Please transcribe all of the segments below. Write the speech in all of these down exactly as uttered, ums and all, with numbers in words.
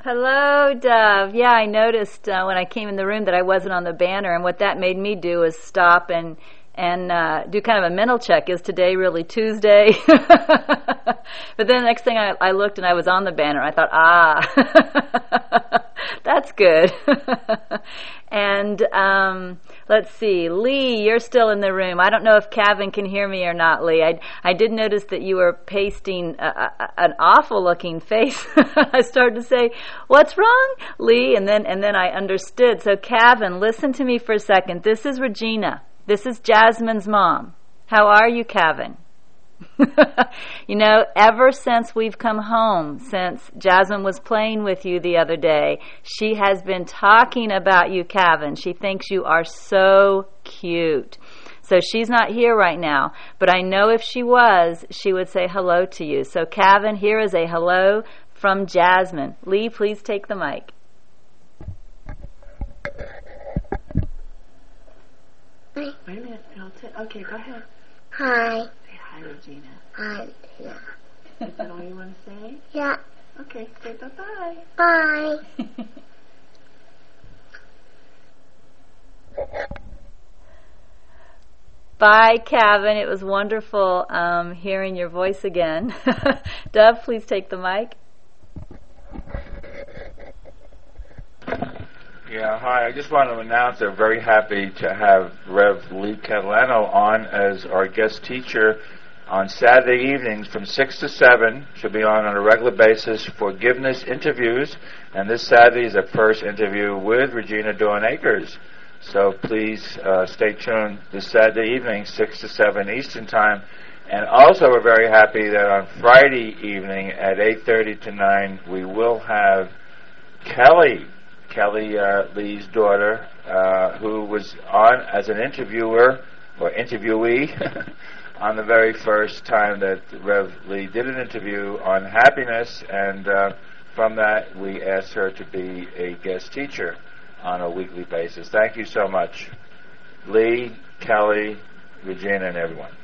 Hello, Dove. Yeah, I noticed uh, when I came in the room that I wasn't on the banner, and what that made me do was stop and and uh, do kind of a mental check. Is today really Tuesday? But then the next thing I, I looked and I was on the banner. I thought, ah, that's good. And um, let's see, Lee, you're still in the room. I don't know if Kevin can hear me or not, Lee. I, I did notice that you were pasting a, a, an awful-looking face. I started to say, "What's wrong, Lee?" And then and then I understood. So, Kevin, listen to me for a second. This is Regina. This is Jasmine's mom. How are you, Kevin? You know, ever since we've come home, since Jasmine was playing with you the other day, she has been talking about you, Kevin. She thinks you are so cute. So she's not here right now, but I know if she was, she would say hello to you. So, Kevin, here is a hello from Jasmine. Lee, please take the mic. Wait a minute. I'll t- okay, go ahead. Hi. Say hi, Regina. Hi. Yeah. Is that all you want to say? Yeah. Okay, say bye-bye. Bye. Bye, Kevin. It was wonderful um, hearing your voice again. Dove, please take the mic. Yeah, hi. I just want to announce that we're very happy to have Rev Lee Catalano on as our guest teacher on Saturday evenings from six to seven. She'll be on on a regular basis, forgiveness interviews, and this Saturday is the first interview with Regina Dawn Akers. So please uh, stay tuned this Saturday evening, six to seven Eastern Time. And also we're very happy that on Friday evening at eight thirty to nine, we will have Kelly Kelly uh, Lee's daughter, uh, who was on as an interviewer or interviewee on the very first time that Rev Lee did an interview on happiness, and uh, from that we asked her to be a guest teacher on a weekly basis. Thank you so much, Lee, Kelly, Regina, and everyone.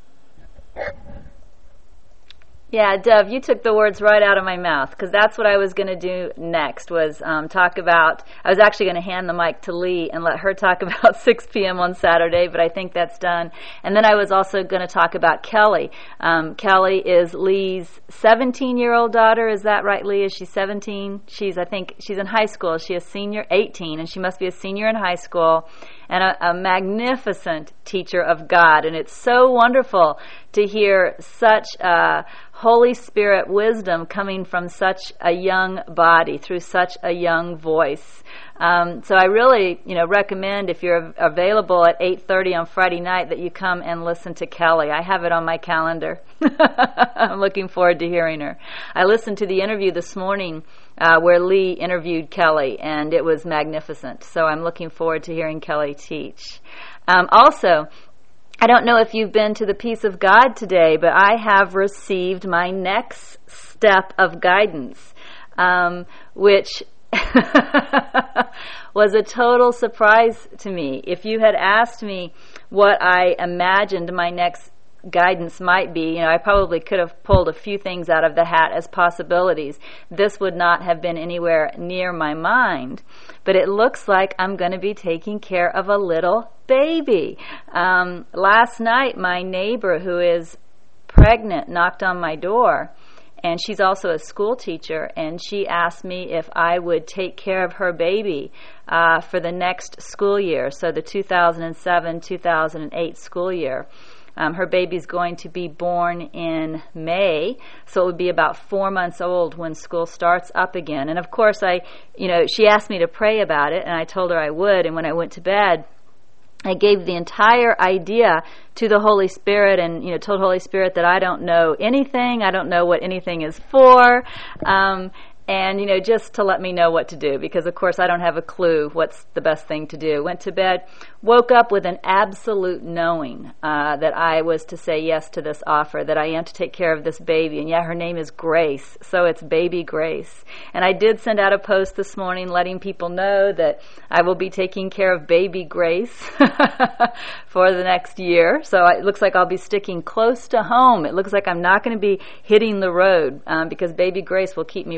Yeah, Dove, you took the words right out of my mouth, because that's what I was going to do next, was um, talk about, I was actually going to hand the mic to Lee and let her talk about six p.m. on Saturday, but I think that's done. And then I was also going to talk about Kelly. Um, Kelly is Lee's seventeen-year-old daughter. Is that right, Lee? Is she seventeen? She's, I think, she's in high school. Is she a senior? eighteen, and she must be a senior in high school, and a, a magnificent teacher of God. And it's so wonderful to hear such uh, Holy Spirit wisdom coming from such a young body, through such a young voice. Um, so I really, you know, recommend, if you're available at eight thirty on Friday night, that you come and listen to Kelly. I have it on my calendar. I'm looking forward to hearing her. I listened to the interview this morning uh, where Lee interviewed Kelly, and it was magnificent. So I'm looking forward to hearing Kelly teach. Um, also, I don't know if you've been to the Peace of God today, but I have received my next step of guidance, um, which was a total surprise to me. If you had asked me what I imagined my next guidance might be, you know, I probably could have pulled a few things out of the hat as possibilities. This would not have been anywhere near my mind, but it looks like I'm going to be taking care of a little baby. Um, last night, my neighbor who is pregnant knocked on my door, and she's also a school teacher, and she asked me if I would take care of her baby uh, for the next school year, so the two thousand seven two thousand eight school year. Um, her baby's going to be born in May, so it would be about four months old when school starts up again. And of course, I, you know, she asked me to pray about it, and I told her I would. And when I went to bed, I gave the entire idea to the Holy Spirit, and, you know, told Holy Spirit that I don't know anything. I don't know what anything is for. Um, And, you know, just to let me know what to do, because, of course, I don't have a clue what's the best thing to do. Went to bed, woke up with an absolute knowing uh, that I was to say yes to this offer, that I am to take care of this baby. And, yeah, her name is Grace, so it's Baby Grace. And I did send out a post this morning letting people know that I will be taking care of Baby Grace for the next year. So it looks like I'll be sticking close to home. It looks like I'm not going to be hitting the road um, because Baby Grace will keep me right here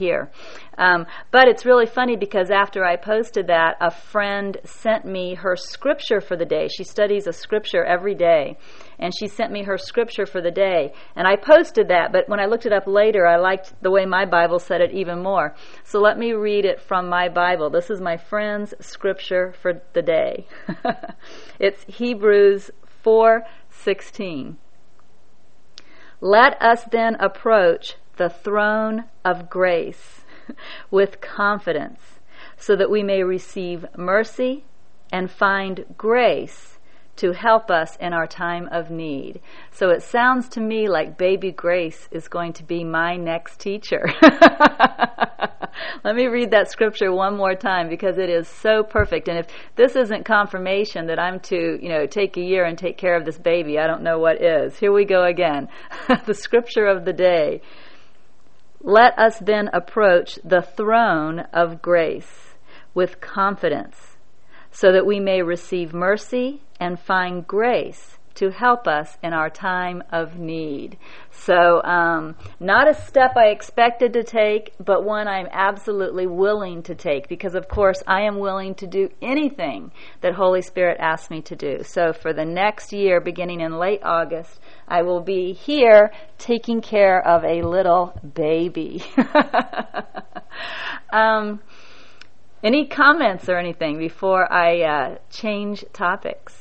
year. Um, but it's really funny because after I posted that, a friend sent me her scripture for the day. She studies a scripture every day, and she sent me her scripture for the day. And I posted that, but when I looked it up later, I liked the way my Bible said it even more. So let me read it from my Bible. This is my friend's scripture for the day. It's Hebrews four sixteen. Let us then approach the throne of grace with confidence, so that we may receive mercy and find grace to help us in our time of need. So it sounds to me like baby Grace is going to be my next teacher. Let me read that scripture one more time because it is so perfect. And if this isn't confirmation that I'm to, you know, take a year and take care of this baby, I don't know what is. Here we go again. The scripture of the day. Let us then approach the throne of grace with confidence, so that we may receive mercy and find grace to help us in our time of need. So, um, not a step I expected to take, but one I'm absolutely willing to take, because of course I am willing to do anything that Holy Spirit asks me to do. So for the next year, beginning in late August, I will be here taking care of a little baby. um, any comments or anything before I uh, change topics?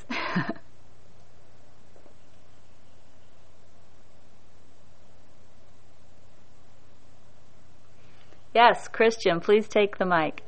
Yes, Christian, please take the mic.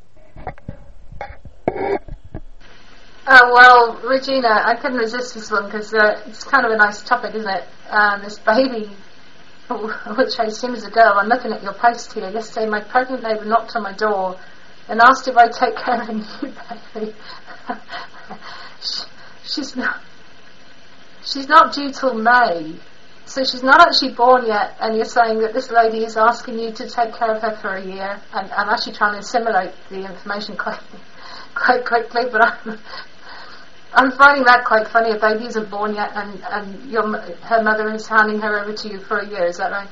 Uh, well, Regina, I couldn't resist this one because uh, it's kind of a nice topic, isn't it? Um, this baby, which I assume is a girl. I'm looking at your post here. Yesterday, my pregnant neighbour knocked on my door and asked if I'd take care of a new baby. she, she's not. She's not due till May. So she's not actually born yet, and you're saying that this lady is asking you to take care of her for a year. And I'm actually trying to assimilate the information quite, quite quickly, but I'm, I'm finding that quite funny. A baby isn't born yet, and, and your, her mother is handing her over to you for a year. Is that right?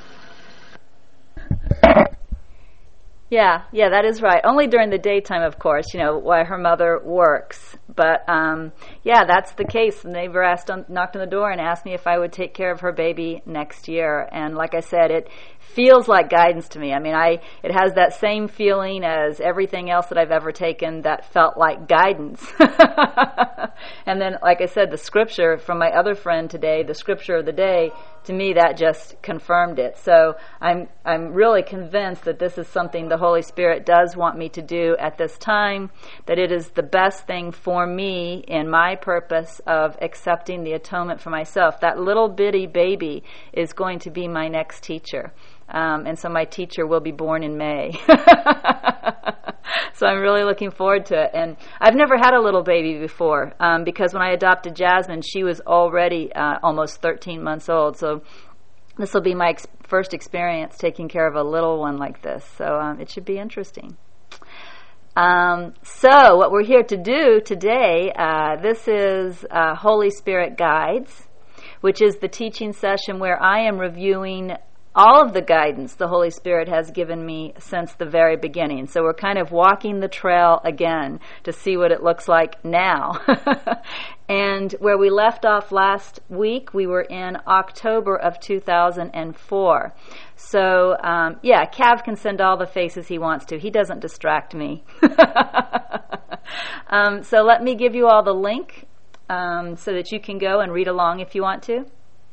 Yeah, yeah, that is right. Only during the daytime, of course, you know, while her mother works. But, um, yeah, that's the case. The neighbor asked on, knocked on the door and asked me if I would take care of her baby next year. And like I said, it feels like guidance to me. I mean, I it has that same feeling as everything else that I've ever taken that felt like guidance. And then, like I said, the scripture from my other friend today, the scripture of the day, to me that just confirmed it. So I'm I'm really convinced that this is something the Holy Spirit does want me to do at this time, that it is the best thing for me in my purpose of accepting the atonement for myself. That little bitty baby is going to be my next teacher. Um, and so my teacher will be born in May. So I'm really looking forward to it. And I've never had a little baby before, um, because when I adopted Jasmine, she was already uh, almost thirteen months old. So this will be my ex- first experience taking care of a little one like this. So um, it should be interesting. Um, so what we're here to do today, uh, this is uh, Holy Spirit Guides, which is the teaching session where I am reviewing all of the guidance the Holy Spirit has given me since the very beginning. So we're kind of walking the trail again to see what it looks like now. And where we left off last week, we were in October of two thousand four. So, um, yeah, Cav can send all the faces he wants to. He doesn't distract me. um, so let me give you all the link um, so that you can go and read along if you want to.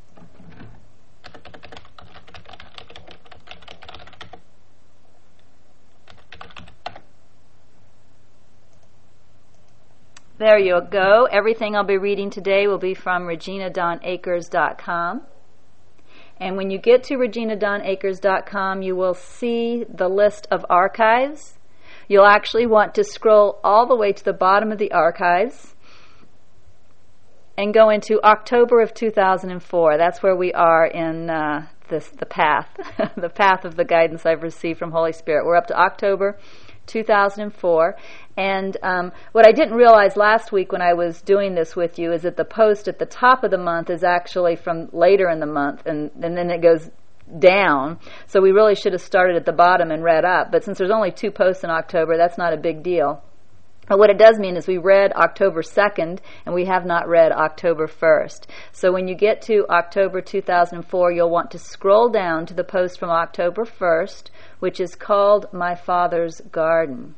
There you go. Everything I'll be reading today will be from regina dawn akers dot com. And when you get to regina dawn akers dot com, you will see the list of archives. You'll actually want to scroll all the way to the bottom of the archives and go into October of two thousand four. That's where we are in uh, this, the path, the path of the guidance I've received from Holy Spirit. We're up to October two thousand four. And um, what I didn't realize last week when I was doing this with you is that the post at the top of the month is actually from later in the month, and, and then it goes down. So we really should have started at the bottom and read up. But since there's only two posts in October, that's not a big deal. But what it does mean is we read October second, and we have not read October first. So when you get to October two thousand four, you'll want to scroll down to the post from October first, which is called My Father's Garden.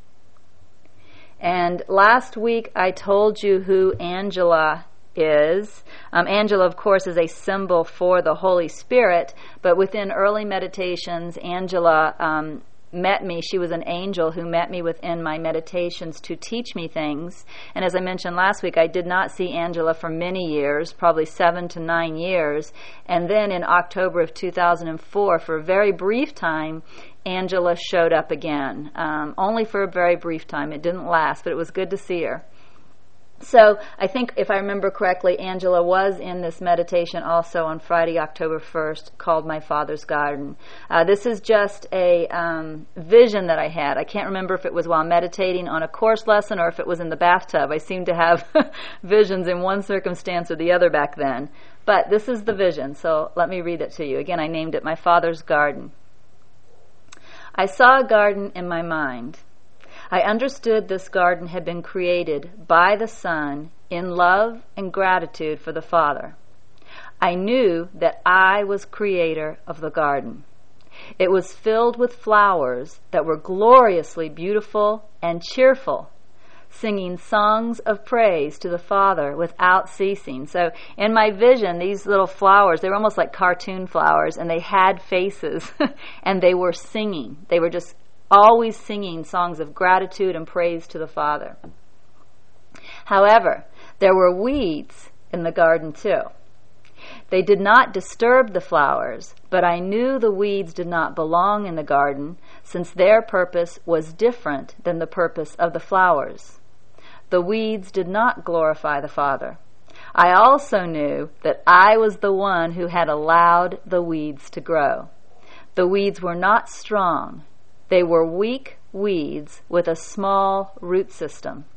And last week I told you who Angela is. Um, Angela, of course, is a symbol for the Holy Spirit, but within early meditations, Angela um, met me. She was an angel who met me within my meditations to teach me things. And as I mentioned last week, I did not see Angela for many years, probably seven to nine years. And then in October of two thousand four, for a very brief time, Angela showed up again. Um, only for a very brief time. It didn't last, but it was good to see her. So I think, if I remember correctly, Angela was in this meditation also on Friday, October first, called My Father's Garden. Uh, this is just a um, vision that I had. I can't remember if it was while meditating on a course lesson or if it was in the bathtub. I seem to have visions in one circumstance or the other back then. But this is the vision, so let me read it to you. Again, I named it My Father's Garden. I saw a garden in my mind. I understood this garden had been created by the Son in love and gratitude for the Father. I knew that I was creator of the garden. It was filled with flowers that were gloriously beautiful and cheerful, singing songs of praise to the Father without ceasing. So in my vision, these little flowers, they were almost like cartoon flowers, and they had faces, and they were singing. They were just always singing songs of gratitude and praise to the Father. However, there were weeds in the garden too. They did not disturb the flowers, but I knew the weeds did not belong in the garden, since their purpose was different than the purpose of the flowers. The weeds did not glorify the Father. I also knew that I was the one who had allowed the weeds to grow. The weeds were not strong. They were weak weeds with a small root system.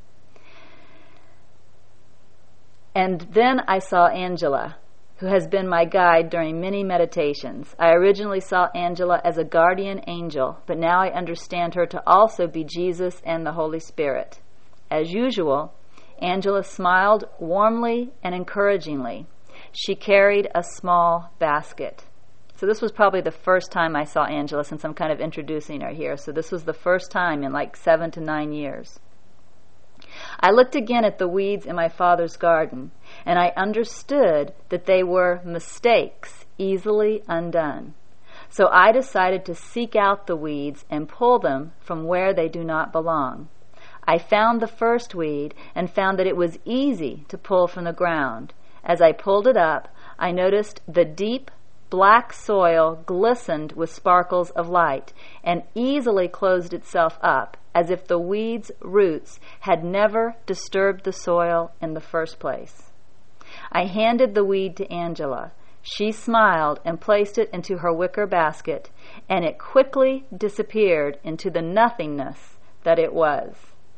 And then I saw Angela, who has been my guide during many meditations. I originally saw Angela as a guardian angel, but now I understand her to also be Jesus and the Holy Spirit. As usual, Angela smiled warmly and encouragingly. She carried a small basket. So this was probably the first time I saw Angela, since I'm kind of introducing her here. So this was the first time in like seven to nine years. I looked again at the weeds in my Father's garden, and I understood that they were mistakes, easily undone. So I decided to seek out the weeds and pull them from where they do not belong. I found the first weed and found that it was easy to pull from the ground. As I pulled it up, I noticed the deep black soil glistened with sparkles of light and easily closed itself up, as if the weed's roots had never disturbed the soil in the first place. I handed the weed to Angela. She smiled and placed it into her wicker basket, and it quickly disappeared into the nothingness that it was.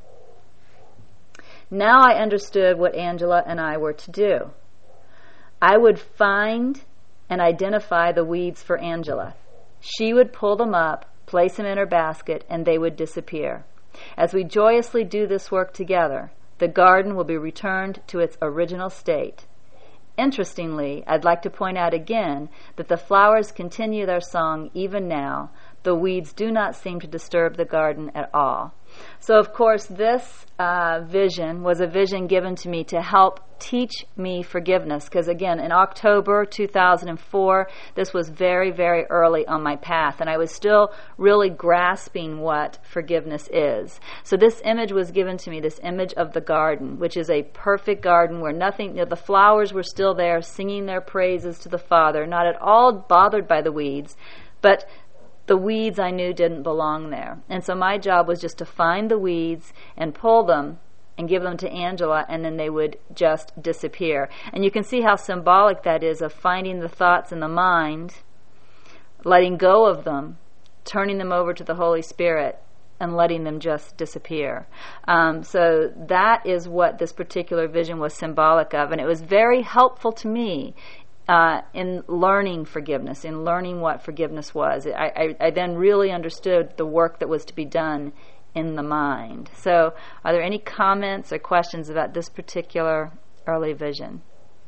Now I understood what Angela and I were to do. I would find and identify the weeds for Angela. She would pull them up, place them in her basket, and they would disappear. As we joyously do this work together, the garden will be returned to its original state. Interestingly, I'd like to point out again that the flowers continue their song even now. The weeds do not seem to disturb the garden at all. So, of course, this uh, vision was a vision given to me to help teach me forgiveness. Because, again, in October two thousand four, this was very, very early on my path. And I was still really grasping what forgiveness is. So this image was given to me, this image of the garden, which is a perfect garden where nothing, you know, the flowers were still there singing their praises to the Father, not at all bothered by the weeds, but the weeds I knew didn't belong there. And so my job was just to find the weeds and pull them and give them to Angela, and then they would just disappear. And you can see how symbolic that is of finding the thoughts in the mind, letting go of them, turning them over to the Holy Spirit, and letting them just disappear. Um, so that is what this particular vision was symbolic of. And it was very helpful to me uh, in learning forgiveness, in learning what forgiveness was. I, I, I then really understood the work that was to be done in the mind. So are there any comments or questions about this particular early vision?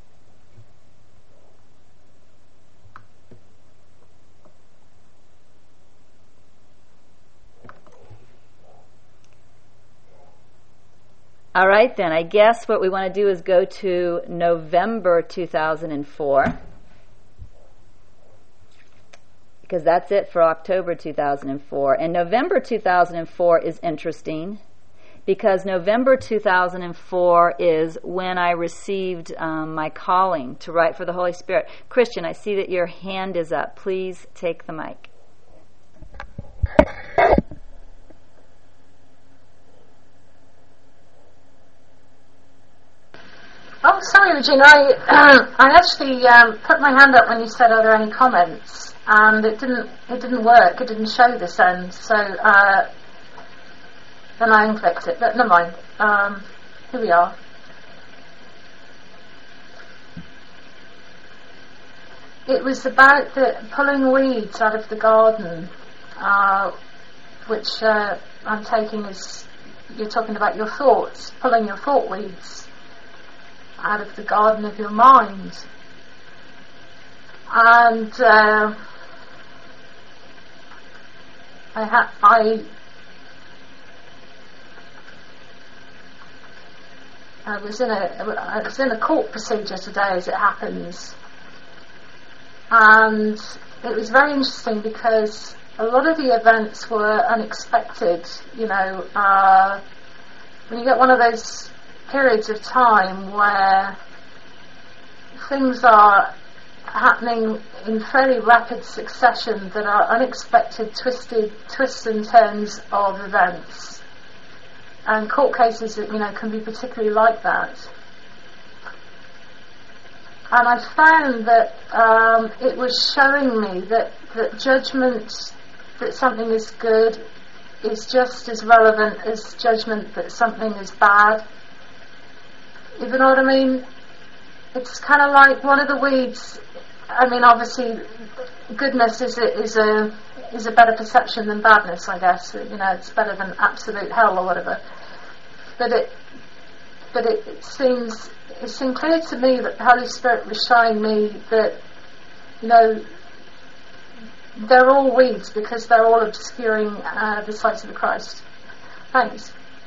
All right, then. I guess what we want to do is go to November two thousand four, because that's it for October two thousand four. And November two thousand four is interesting because November two thousand four is when I received um, my calling to write for the Holy Spirit. Christian, I see that your hand is up. Please take the mic. Oh, sorry, Regina. I, uh, I actually um, put my hand up when you said, "Are there any comments?" And it didn't. It didn't work. It didn't show this end. So uh, then I unclicked it. But never mind. Um, here we are. It was about the pulling weeds out of the garden, uh, which uh, I'm taking as you're talking about your thoughts, pulling your thought weeds out of the garden of your mind. And uh, I ha- I I was in a I was in a court procedure today, as it happens, and it was very interesting because a lot of the events were unexpected. You know, uh, when you get one of those periods of time where things are happening in fairly rapid succession that are unexpected twisted twists and turns of events, and court cases that you know can be particularly like that. And I found that um, it was showing me that, that judgment that something is good is just as relevant as judgment that something is bad. You know what I mean? It's kind of like one of the weeds. I mean, obviously, goodness is a, is a is a better perception than badness. I guess you know it's better than absolute hell or whatever. But it, but it, it seems it seemed clear to me that the Holy Spirit was showing me that you know they're all weeds because they're all obscuring uh, the sight of the Christ. Thanks.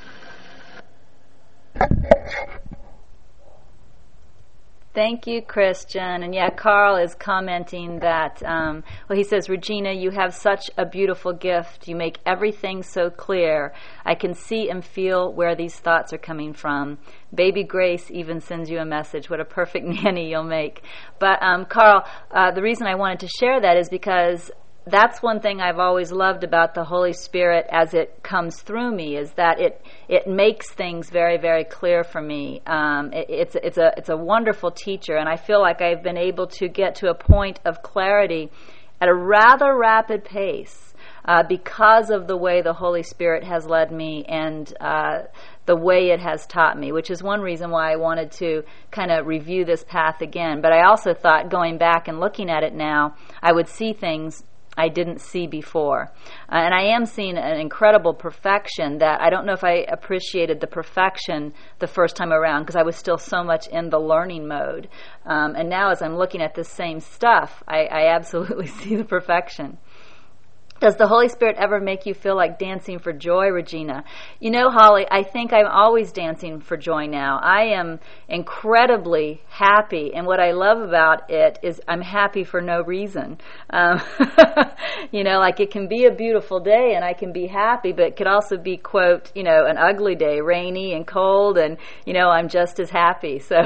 Thank you, Christian. And yeah, Carl is commenting that, um, well, he says, Regina, you have such a beautiful gift. You make everything so clear. I can see and feel where these thoughts are coming from. Baby Grace even sends you a message. What a perfect nanny you'll make. But, um, Carl, uh, the reason I wanted to share that is because that's one thing I've always loved about the Holy Spirit as it comes through me, is that it it makes things very, very clear for me. Um, it, it's it's a it's a wonderful teacher, and I feel like I've been able to get to a point of clarity at a rather rapid pace uh, because of the way the Holy Spirit has led me and uh, the way it has taught me, which is one reason why I wanted to kind of review this path again. But I also thought, going back and looking at it now, I would see things I didn't see before. Uh, and I am seeing an incredible perfection that I don't know if I appreciated the perfection the first time around because I was still so much in the learning mode. Um, and now as I'm looking at this same stuff, I, I absolutely see the perfection. Does the Holy Spirit ever make you feel like dancing for joy, Regina? You know, Holly, I think I'm always dancing for joy now. I am incredibly happy, and what I love about it is I'm happy for no reason. Um, you know, like it can be a beautiful day and I can be happy, but it could also be, quote, you know, an ugly day, rainy and cold, and, you know, I'm just as happy. So,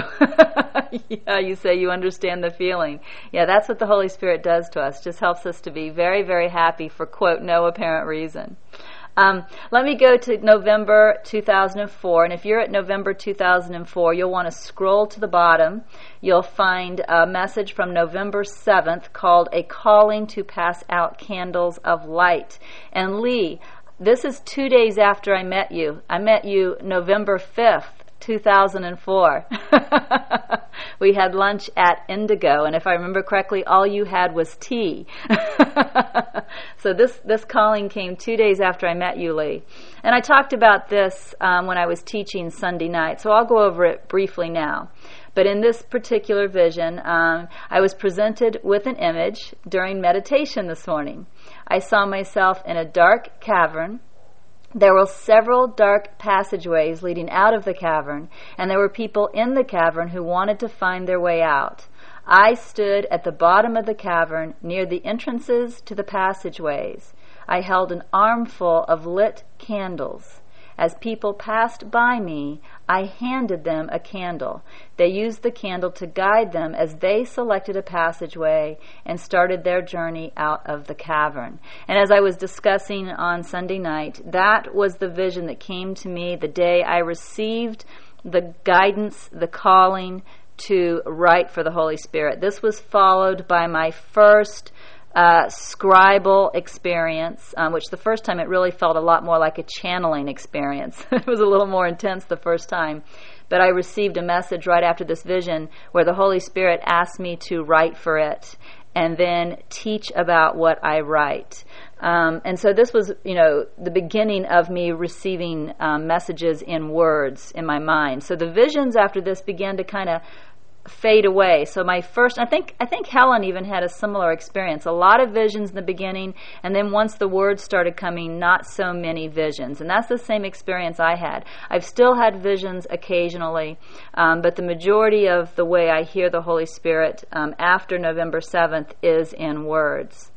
yeah, you say you understand the feeling. Yeah, that's what the Holy Spirit does to us, just helps us to be very, very happy for, quote, no apparent reason. Um, let me go to November two thousand four, and if you're at November two thousand four, you'll want to scroll to the bottom. You'll find a message from November seventh called A Calling to Pass Out Candles of Light. And Lee, this is two days after I met you. I met you November fifth, two thousand four. We had lunch at Indigo, and if I remember correctly, all you had was tea. So this, this calling came two days after I met you, Lee. And I talked about this um, when I was teaching Sunday night, so I'll go over it briefly now. But in this particular vision, um, I was presented with an image during meditation this morning. I saw myself in a dark cavern. There were several dark passageways leading out of the cavern, and there were people in the cavern who wanted to find their way out. I stood at the bottom of the cavern near the entrances to the passageways. I held an armful of lit candles. As people passed by me, I handed them a candle. They used the candle to guide them as they selected a passageway and started their journey out of the cavern. And as I was discussing on Sunday night, that was the vision that came to me the day I received the guidance, the calling to write for the Holy Spirit. This was followed by my first Uh, scribal experience, um, which the first time it really felt a lot more like a channeling experience. It was a little more intense the first time. But I received a message right after this vision where the Holy Spirit asked me to write for it and then teach about what I write. Um, and so this was, you know, the beginning of me receiving um, messages in words in my mind. So the visions after this began to kind of fade away. So my first, I think I think Helen even had a similar experience. A lot of visions in the beginning, and then once the words started coming, not so many visions. And that's the same experience I had. I've still had visions occasionally, um, but the majority of the way I hear the Holy Spirit um, after November seventh is in words.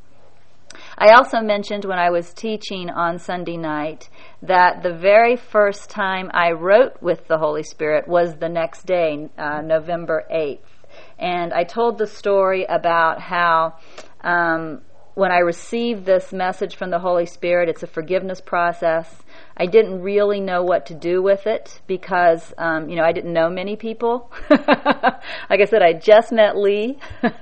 I also mentioned when I was teaching on Sunday night that the very first time I wrote with the Holy Spirit was the next day, uh, November eighth. And I told the story about how um, when I received this message from the Holy Spirit, it's a forgiveness process. I didn't really know what to do with it because, um, you know, I didn't know many people. Like I said, I just met Lee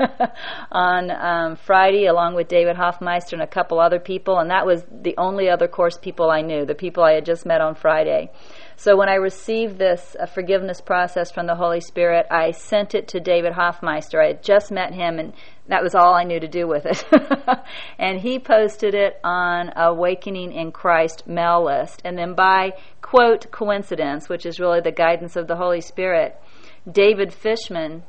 on um, Friday along with David Hoffmeister and a couple other people, and that was the only other course people I knew, the people I had just met on Friday. So when I received this uh, forgiveness process from the Holy Spirit, I sent it to David Hoffmeister. I had just met him, and that was all I knew to do with it. And he posted it on Awakening in Christ mail list. And then by, quote, coincidence, which is really the guidance of the Holy Spirit, David Fishman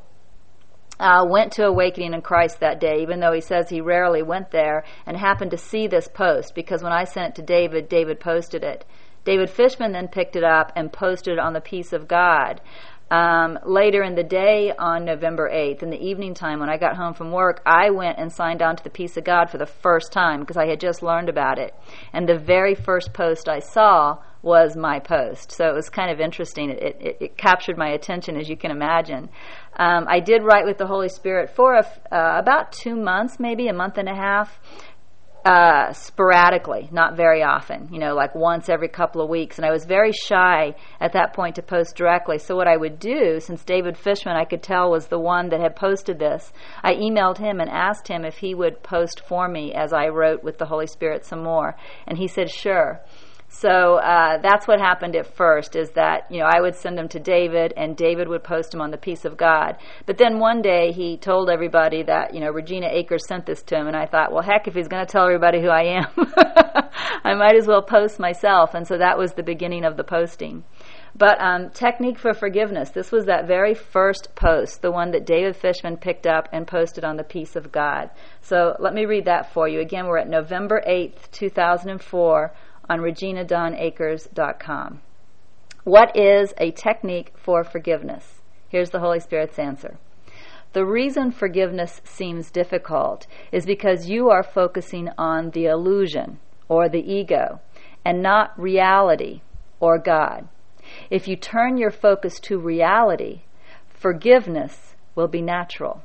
uh, went to Awakening in Christ that day, even though he says he rarely went there, and happened to see this post, because when I sent it to David, David posted it. David Fishman then picked it up and posted it on the Peace of God. Um, later in the day on November eighth, in the evening time when I got home from work, I went and signed on to the Peace of God for the first time because I had just learned about it. And the very first post I saw was my post. So it was kind of interesting. It, it, it captured my attention, as you can imagine. Um, I did write with the Holy Spirit for a, uh, about two months, maybe a month and a half. Uh, sporadically, not very often, you know, like once every couple of weeks. And I was very shy at that point to post directly. So what I would do, since David Fishman, I could tell, was the one that had posted this, I emailed him and asked him if he would post for me as I wrote with the Holy Spirit some more. And he said, sure. So uh, that's what happened at first, is that, you know, I would send them to David, and David would post them on the Peace of God. But then one day he told everybody that, you know, Regina Akers sent this to him, and I thought, well, heck, if he's going to tell everybody who I am, I might as well post myself. And so that was the beginning of the posting. But um, technique for forgiveness, this was that very first post, the one that David Fishman picked up and posted on the Peace of God. So let me read that for you. Again, we're at November eighth, two thousand four, on regina dawn akers dot com. What is a technique for forgiveness? Here's the Holy Spirit's answer. The reason forgiveness seems difficult is because you are focusing on the illusion or the ego and not reality or God. If you turn your focus to reality, forgiveness will be natural.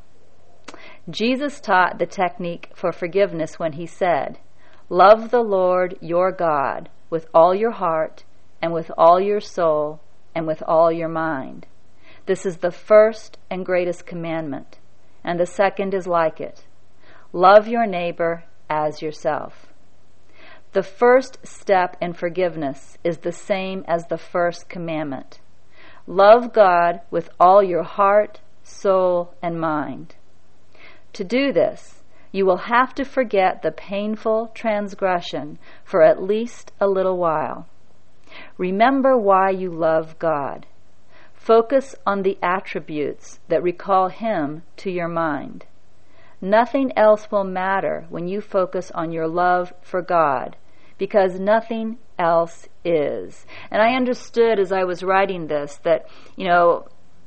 Jesus taught the technique for forgiveness when he said, love the Lord your God with all your heart and with all your soul and with all your mind. This is the first and greatest commandment, and the second is like it. Love your neighbor as yourself. The first step in forgiveness is the same as the first commandment. Love God with all your heart, soul, and mind. To do this, you will have to forget the painful transgression for at least a little while. Remember why you love God. Focus on the attributes that recall Him to your mind. Nothing else will matter when you focus on your love for God, because nothing else is. And I understood as I was writing this that, you know,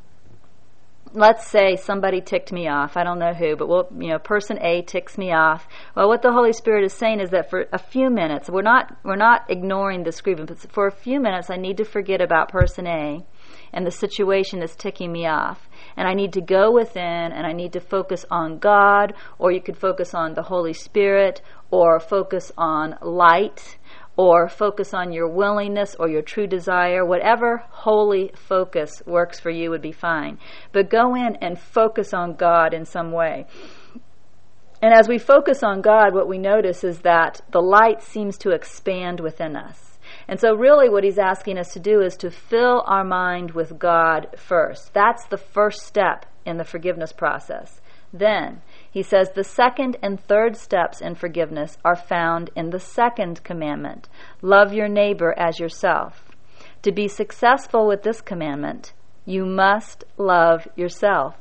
let's say somebody ticked me off. I don't know who, but we'll, you know, person A ticks me off. Well, what the Holy Spirit is saying is that for a few minutes, we're not we're not ignoring this grievance, but for a few minutes I need to forget about person A and the situation that's ticking me off. And I need to go within and I need to focus on God, or you could focus on the Holy Spirit, or focus on light, or focus on your willingness or your true desire. Whatever holy focus works for you would be fine. But go in and focus on God in some way. And as we focus on God, what we notice is that the light seems to expand within us. And so really what he's asking us to do is to fill our mind with God first. That's the first step in the forgiveness process. Then, he says the second and third steps in forgiveness are found in the second commandment. Love your neighbor as yourself. To be successful with this commandment, you must love yourself.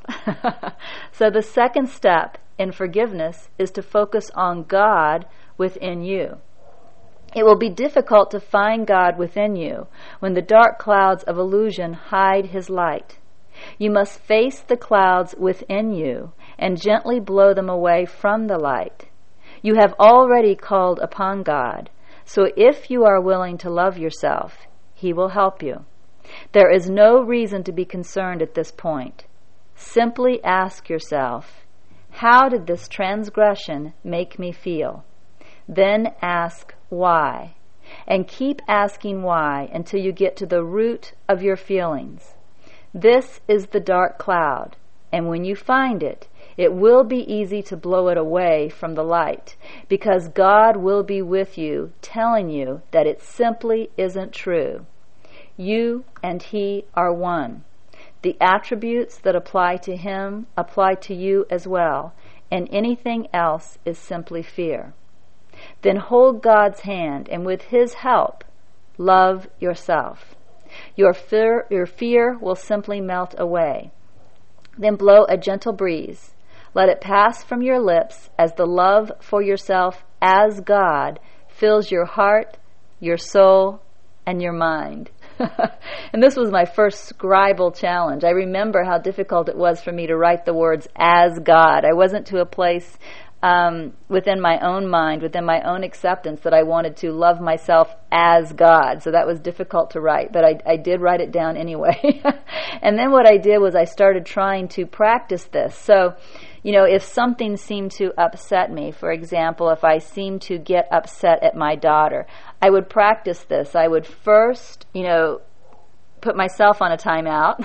So the second step in forgiveness is to focus on God within you. It will be difficult to find God within you when the dark clouds of illusion hide His light. You must face the clouds within you and gently blow them away from the light. You have already called upon God, so if you are willing to love yourself, He will help you. There is no reason to be concerned at this point. Simply ask yourself, how did this transgression make me feel? Then ask why, and keep asking why until you get to the root of your feelings. This is the dark cloud, and when you find it, it will be easy to blow it away from the light, because God will be with you, telling you that it simply isn't true. You and He are one. The attributes that apply to Him apply to you as well, and anything else is simply fear. Then hold God's hand, and with His help, love yourself. Your fear, your fear will simply melt away. Then blow a gentle breeze. Let it pass from your lips as the love for yourself as God fills your heart, your soul, and your mind. And this was my first scribal challenge. I remember how difficult it was for me to write the words as God. I wasn't to a place um, within my own mind, within my own acceptance, that I wanted to love myself as God. So that was difficult to write, but I, I did write it down anyway. And then what I did was I started trying to practice this. So, you know, if something seemed to upset me, for example, if I seemed to get upset at my daughter, I would practice this. I would first, you know, put myself on a timeout,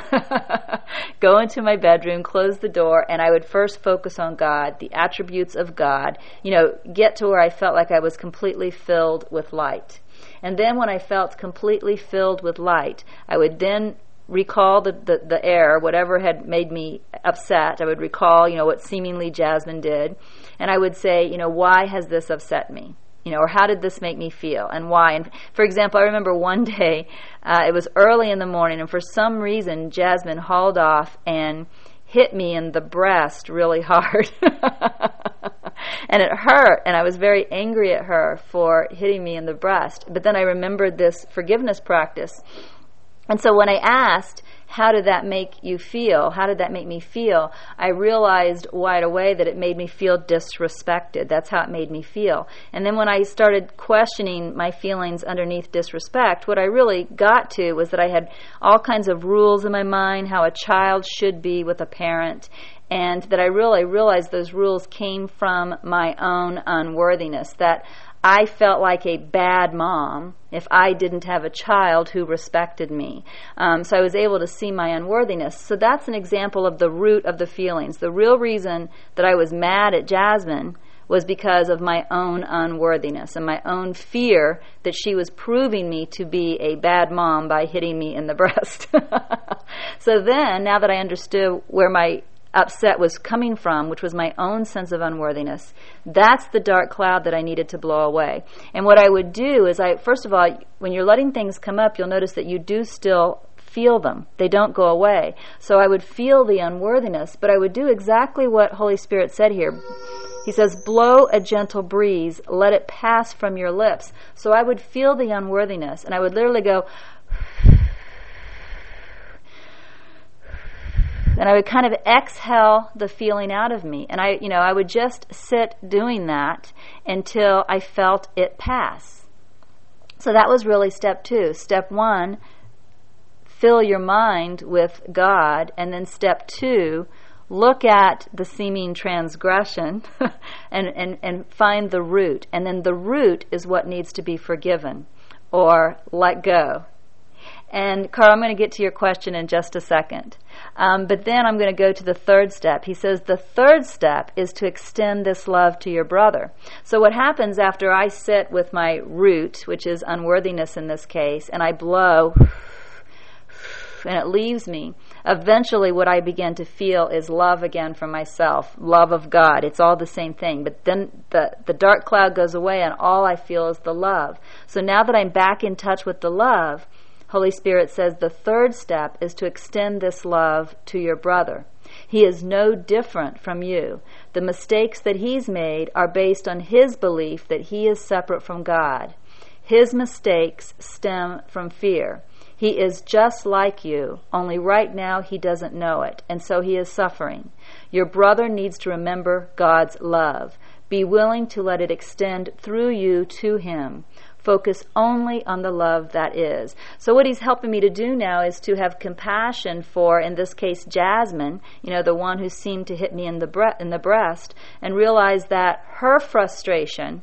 go into my bedroom, close the door, and I would first focus on God, the attributes of God, you know, get to where I felt like I was completely filled with light. And then when I felt completely filled with light, I would then recall the, the, the error, whatever had made me upset. I would recall, you know, what seemingly Jasmine did. And I would say, you know, why has this upset me? You know, or how did this make me feel, and why? And for example, I remember one day, uh, it was early in the morning, and for some reason, Jasmine hauled off and hit me in the breast really hard. And it hurt, and I was very angry at her for hitting me in the breast. But then I remembered this forgiveness practice. And so when I asked, how did that make you feel? How did that make me feel? I realized right away that it made me feel disrespected. That's how it made me feel. And then when I started questioning my feelings underneath disrespect, what I really got to was that I had all kinds of rules in my mind, how a child should be with a parent, and that I really realized those rules came from my own unworthiness, that I felt like a bad mom if I didn't have a child who respected me. Um, so I was able to see my unworthiness. So that's an example of the root of the feelings. The real reason that I was mad at Jasmine was because of my own unworthiness and my own fear that she was proving me to be a bad mom by hitting me in the breast. So then, now that I understood where my upset was coming from, which was my own sense of unworthiness, that's the dark cloud that I needed to blow away. And what I would do is, I first of all, when you're letting things come up, you'll notice that you do still feel them. They don't go away. So I would feel the unworthiness, but I would do exactly what Holy Spirit said here. He says, blow a gentle breeze, let it pass from your lips. So I would feel the unworthiness, and I would literally go, and I would kind of exhale the feeling out of me. And I, you know, I would just sit doing that until I felt it pass. So that was really step two. Step one, fill your mind with God. And then step two, look at the seeming transgression and, and, and find the root. And then the root is what needs to be forgiven or let go. And Carl, I'm going to get to your question in just a second. Um, but then I'm going to go to the third step. He says the third step is to extend this love to your brother. So what happens after I sit with my root, which is unworthiness in this case, and I blow, and it leaves me, eventually what I begin to feel is love again for myself, love of God. It's all the same thing. But then the, the dark cloud goes away and all I feel is the love. So now that I'm back in touch with the love, Holy Spirit says the third step is to extend this love to your brother. He is no different from you. The mistakes that he's made are based on his belief that he is separate from God. His mistakes stem from fear. He is just like you, only right now he doesn't know it, and so he is suffering. Your brother needs to remember God's love. Be willing to let it extend through you to him. Focus only on the love that is. So what he's helping me to do now is to have compassion for, in this case, Jasmine, you know, the one who seemed to hit me in the bre- in the breast, and realize that her frustration,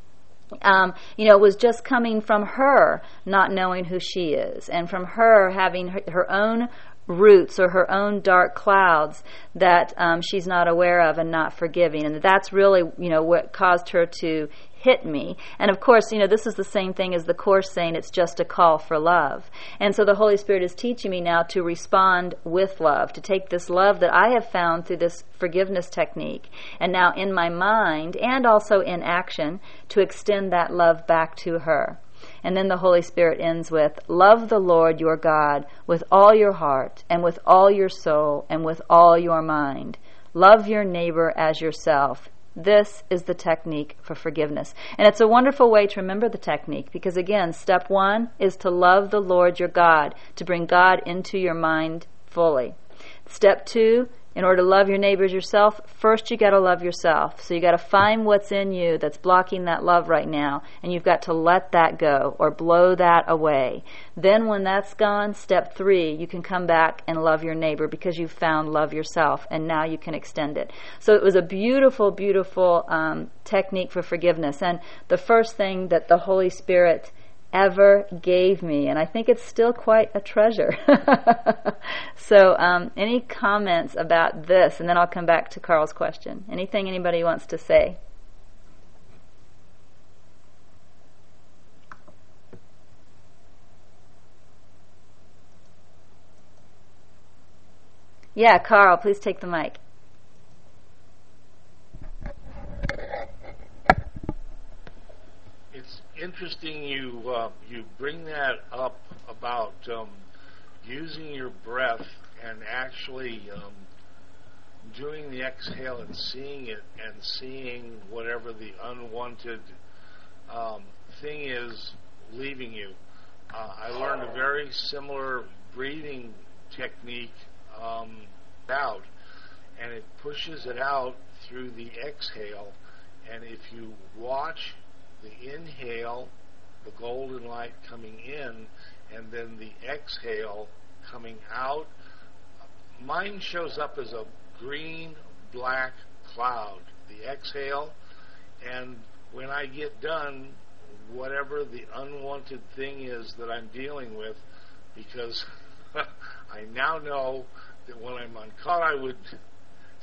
um, you know, was just coming from her not knowing who she is, and from her having her, her own roots or her own dark clouds that um, she's not aware of and not forgiving. And that's really, you know, what caused her to hit me. And of course, you know, this is the same thing as the Course saying it's just a call for love. And so the Holy Spirit is teaching me now to respond with love, to take this love that I have found through this forgiveness technique, and now in my mind and also in action, to extend that love back to her. And then the Holy Spirit ends with, love the Lord your God with all your heart and with all your soul and with all your mind. Love your neighbor as yourself. This is the technique for forgiveness. And it's a wonderful way to remember the technique because, again, step one is to love the Lord your God, to bring God into your mind fully. Step two, in order to love your neighbors yourself, first you got to love yourself. So you got to find what's in you that's blocking that love right now, and you've got to let that go or blow that away. Then when that's gone, step three, you can come back and love your neighbor because you've found love yourself, and now you can extend it. So it was a beautiful, beautiful um, technique for forgiveness. And the first thing that the Holy Spirit ever gave me, and I think it's still quite a treasure. So um, any comments about this, and then I'll come back to Carl's question. Anything anybody wants to say? Yeah, Carl, please take the mic. Interesting you uh, you bring that up about um, using your breath and actually um, doing the exhale and seeing it and seeing whatever the unwanted um, thing is leaving you. Uh, I learned a very similar breathing technique um, out, and it pushes it out through the exhale. And if you watch the inhale, the golden light coming in, and then the exhale coming out, mine shows up as a green black cloud, the exhale, and when I get done, whatever the unwanted thing is that I'm dealing with, because I now know that when I'm uncaught, I would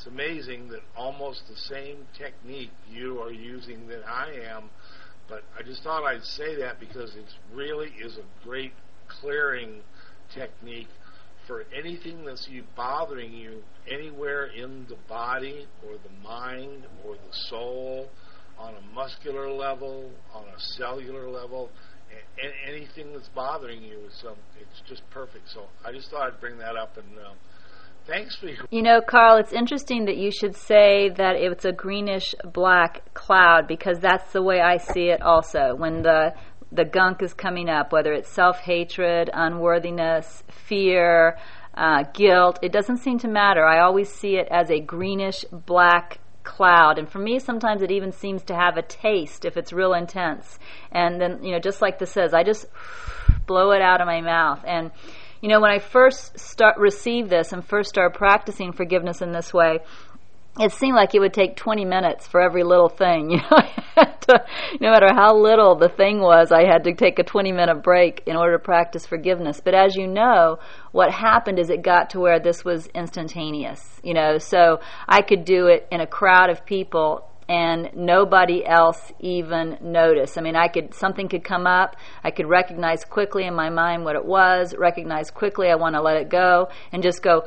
it's amazing that almost the same technique you are using that I am. But I just thought I'd say that because it really is a great clearing technique for anything that's you bothering you anywhere in the body or the mind or the soul, on a muscular level, on a cellular level, a- anything that's bothering you. Is, um, it's just perfect. So I just thought I'd bring that up, and um, thanks for your... You know, Carl, it's interesting that you should say that it's a greenish-black cloud, because that's the way I see it also. When the the gunk is coming up, whether it's self-hatred, unworthiness, fear, uh, guilt, it doesn't seem to matter. I always see it as a greenish-black cloud, and for me sometimes it even seems to have a taste if it's real intense. And then, you know, just like this says, I just blow it out of my mouth. And you know, when I first start received this and first started practicing forgiveness in this way, it seemed like it would take twenty minutes for every little thing. You know, I had to, no matter how little the thing was, I had to take a twenty minute break in order to practice forgiveness. But as you know, what happened is it got to where this was instantaneous. You know, so I could do it in a crowd of people and nobody else even noticed. I mean, I could, something could come up, I could recognize quickly in my mind what it was, recognize quickly I want to let it go, and just go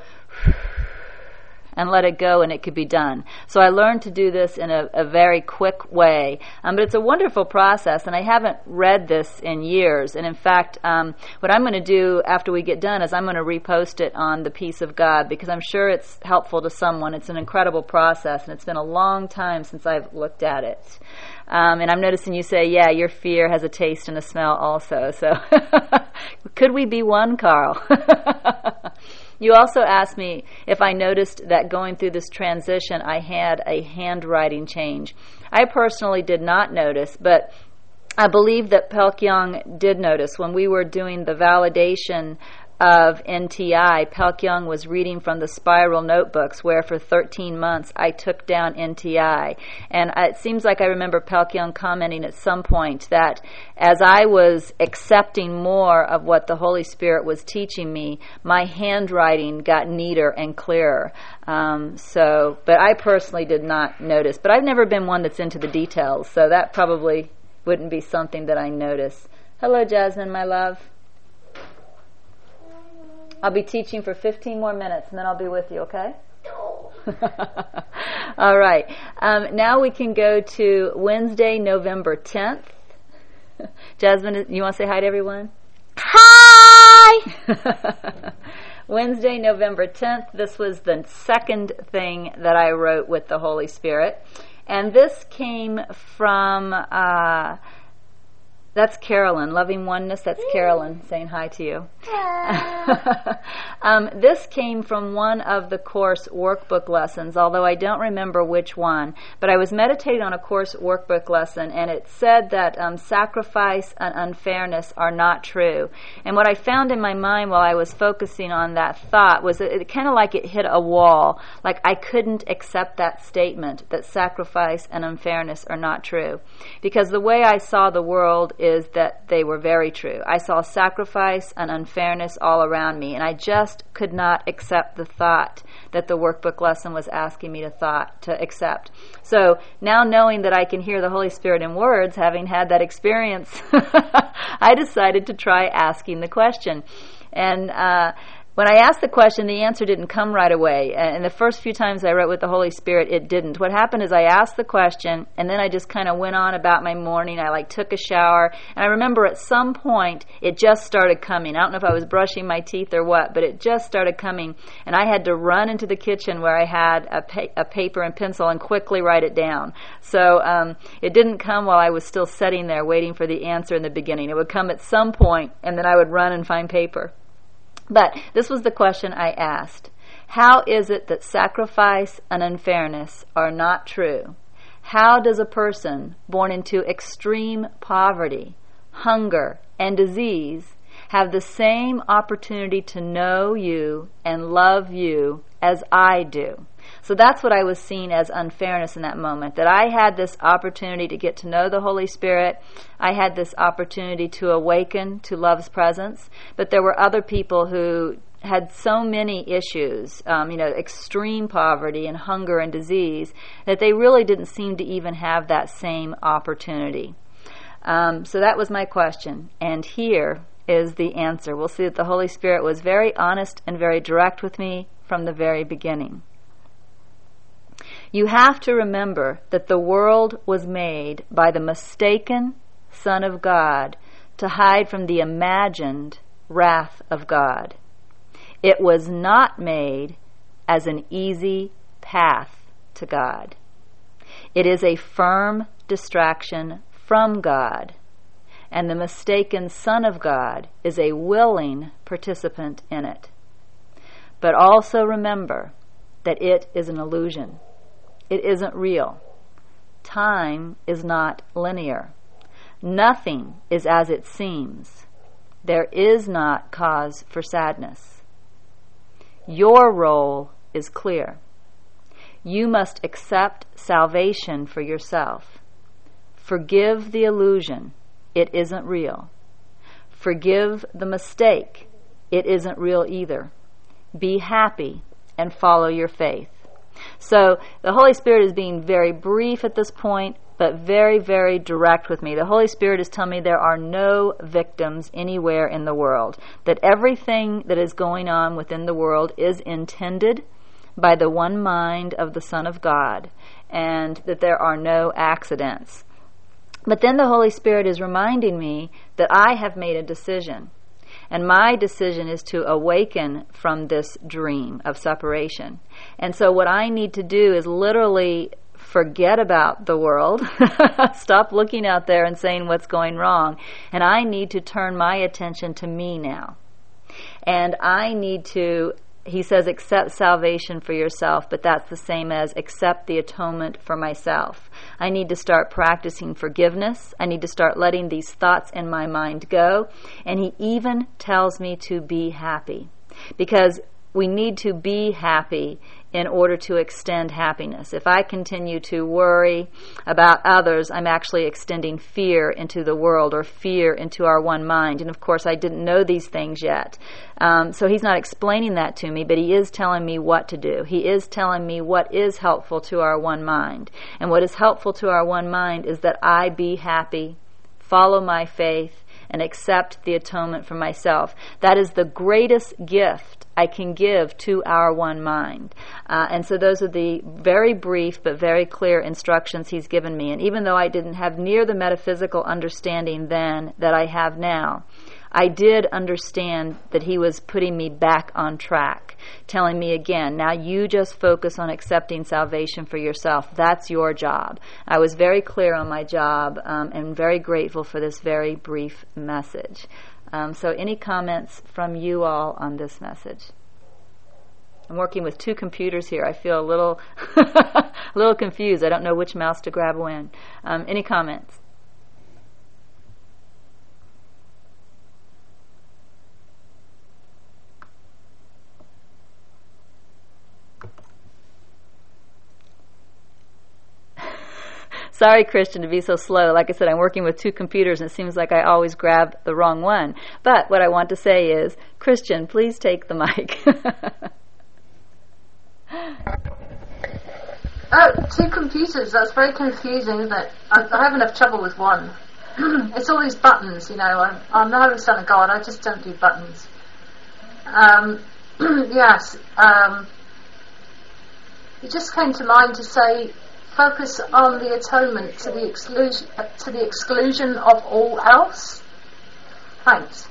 and let it go, and it could be done. So I learned to do this in a, a very quick way. Um, but it's a wonderful process, and I haven't read this in years. And in fact, um, what I'm going to do after we get done is I'm going to repost it on the Peace of God, because I'm sure it's helpful to someone. It's an incredible process, and it's been a long time since I've looked at it. Um, and I'm noticing you say, yeah, your fear has a taste and a smell also. So could we be one, Carl? You also asked me if I noticed that going through this transition I had a handwriting change. I personally did not notice, but I believe that Pelkyung did notice. When we were doing the validation of N T I, Pelkyung was reading from the spiral notebooks where for thirteen months I took down N T I. And it seems like I remember Pelkyung commenting at some point that as I was accepting more of what the Holy Spirit was teaching me, my handwriting got neater and clearer. Um, so, but I personally did not notice. But I've never been one that's into the details, so that probably wouldn't be something that I notice. Hello, Jasmine, my love. I'll be teaching for fifteen more minutes, and then I'll be with you, okay? All right. Um, now we can go to Wednesday, November tenth. Jasmine, you want to say hi to everyone? Hi! Wednesday, November tenth. This was the second thing that I wrote with the Holy Spirit. And this came from... Uh, That's Carolyn, Loving Oneness. That's Carolyn saying hi to you. um, this came from one of the course workbook lessons, although I don't remember which one. But I was meditating on a course workbook lesson, and it said that um, sacrifice and unfairness are not true. And what I found in my mind while I was focusing on that thought was that it kind of like it hit a wall. Like I couldn't accept that statement that sacrifice and unfairness are not true. Because the way I saw the world is that they were very true. I saw sacrifice and unfairness all around me, and I just could not accept the thought that the workbook lesson was asking me to thought to accept. So now knowing that I can hear the Holy Spirit in words, having had that experience, I decided to try asking the question. And uh, when I asked the question, the answer didn't come right away. And the first few times I wrote with the Holy Spirit, it didn't. What happened is I asked the question, and then I just kind of went on about my morning. I like took a shower, and I remember at some point it just started coming. I don't know if I was brushing my teeth or what, but it just started coming, and I had to run into the kitchen where I had a, pa- a paper and pencil and quickly write it down. So um, it didn't come while I was still sitting there waiting for the answer in the beginning. It would come at some point, and then I would run and find paper. But this was the question I asked. How is it that sacrifice and unfairness are not true? How does a person born into extreme poverty, hunger, and disease have the same opportunity to know you and love you as I do? So that's what I was seeing as unfairness in that moment, that I had this opportunity to get to know the Holy Spirit. I had this opportunity to awaken to love's presence, but there were other people who had so many issues, um, you know, extreme poverty and hunger and disease, that they really didn't seem to even have that same opportunity. Um, so that was my question, and here is the answer. We'll see that the Holy Spirit was very honest and very direct with me from the very beginning. You have to remember that the world was made by the mistaken Son of God to hide from the imagined wrath of God. It was not made as an easy path to God. It is a firm distraction from God, and the mistaken Son of God is a willing participant in it. But also remember that it is an illusion. It isn't real. Time is not linear. Nothing is as it seems. There is not cause for sadness. Your role is clear. You must accept salvation for yourself. Forgive the illusion. It isn't real. Forgive the mistake. It isn't real either. Be happy and follow your faith. So the Holy Spirit is being very brief at this point, but very, very direct with me. The Holy Spirit is telling me there are no victims anywhere in the world, that everything that is going on within the world is intended by the one mind of the Son of God, and that there are no accidents. But then the Holy Spirit is reminding me that I have made a decision. And my decision is to awaken from this dream of separation. And so what I need to do is literally forget about the world, stop looking out there and saying what's going wrong, and I need to turn my attention to me now. And I need to, he says, accept salvation for yourself, but that's the same as accept the atonement for myself. I need to start practicing forgiveness. I need to start letting these thoughts in my mind go. And he even tells me to be happy, because we need to be happy in order to extend happiness. If I continue to worry about others, I'm actually extending fear into the world, or fear into our one mind. And of course, I didn't know these things yet. Um, so he's not explaining that to me, but he is telling me what to do. He is telling me what is helpful to our one mind. And what is helpful to our one mind is that I be happy, follow my faith, and accept the atonement for myself. That is the greatest gift I can give to our one mind. Uh, and so those are the very brief but very clear instructions he's given me. And even though I didn't have near the metaphysical understanding then that I have now, I did understand that he was putting me back on track, telling me again, now you just focus on accepting salvation for yourself. That's your job. I was very clear on my job, um, and very grateful for this very brief message. Um, so any comments from you all on this message? I'm working with two computers here. I feel a little, a little confused. I don't know which mouse to grab when. Um, any comments? Sorry, Christian, to be so slow. Like I said, I'm working with two computers, and it seems like I always grab the wrong one. But what I want to say is, Christian, please take the mic. Oh, two computers. That's very confusing, isn't it? I, I have enough trouble with one. It's all these buttons, you know. I'm, I'm not having son of God. I just don't do buttons. Um, yes. Um, it just came to mind to say, focus on the atonement to the exclusion to the exclusion of all else. Thanks.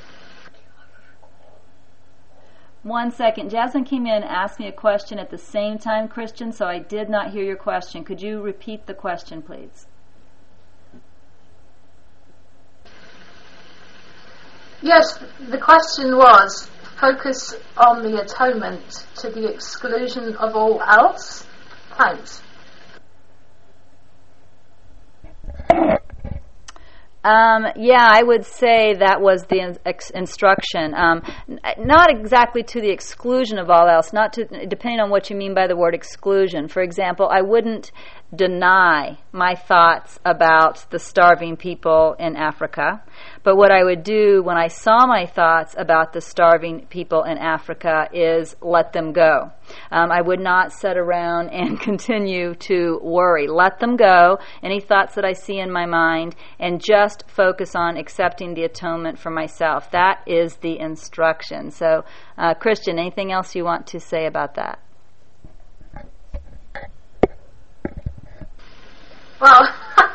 One second. Jasmine came in and asked me a question at the same time, Christian, so I did not hear your question. Could you repeat the question, please? Yes, the question was, focus on the atonement to the exclusion of all else. Thanks. Um, yeah, I would say that was the in- ex- instruction. Um, n- not exactly to the exclusion of all else, not to, depending on what you mean by the word exclusion. For example, I wouldn't deny my thoughts about the starving people in Africa, But what I would do when I saw my thoughts about the starving people in Africa is let them go. Um, I would not sit around and continue to worry. Let them go, any thoughts that I see in my mind, and just focus on accepting the atonement for myself. That is the instruction. So, uh, Christian, anything else you want to say about that? Well,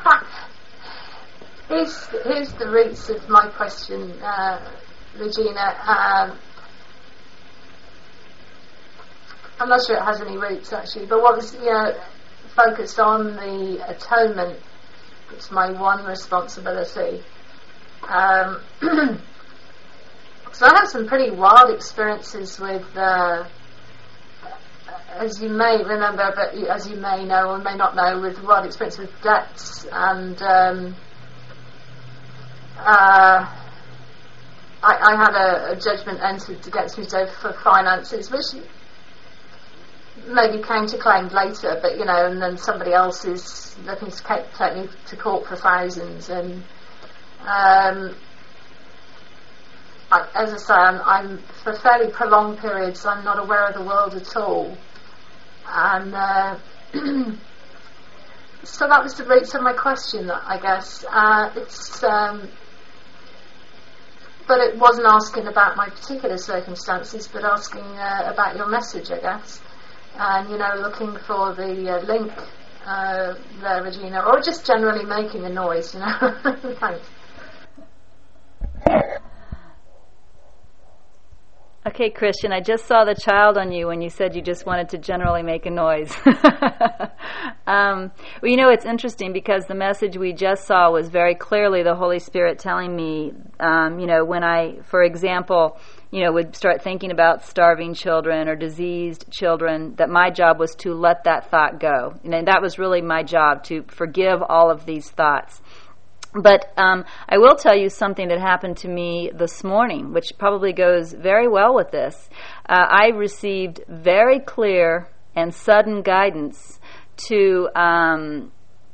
here's, here's the roots of my question, uh, Regina. Um, I'm not sure it has any roots, actually, but what was, you know, focused on the atonement. It's my one responsibility. Um, so I had some pretty wild experiences with, uh, as you may remember, but as you may know or may not know, with wild experience with debts, and um, uh, I, I had a, a judgment entered against me for finances, which maybe came to claim later, but you know, and then somebody else is looking to take me to court for thousands, and um, I, as I say, I'm, I'm for fairly prolonged periods, I'm not aware of the world at all. And uh, so that was the roots of my question, I guess. Uh, it's, um, but it wasn't asking about my particular circumstances, but asking uh, about your message, I guess. And, you know, looking for the uh, link uh, there, Regina, or just generally making a noise, you know. Thanks. Okay, Christian, I just saw the child on you when you said you just wanted to generally make a noise. um, well, you know, it's interesting because the message we just saw was very clearly the Holy Spirit telling me, um, you know, when I, for example, you know, would start thinking about starving children or diseased children, that my job was to let that thought go. And that was really my job, to forgive all of these thoughts. But um, I will tell you something that happened to me this morning, which probably goes very well with this. Uh, I received very clear and sudden guidance to um,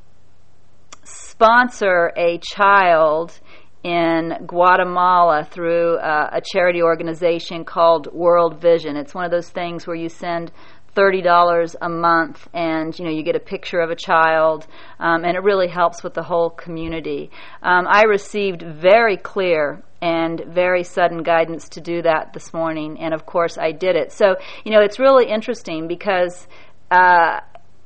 sponsor a child in Guatemala through uh, a charity organization called World Vision. It's one of those things where you send thirty dollars a month, and you know, you get a picture of a child, um, and it really helps with the whole community. Um, I received very clear and very sudden guidance to do that this morning, and of course I did it. So, you know, it's really interesting because uh,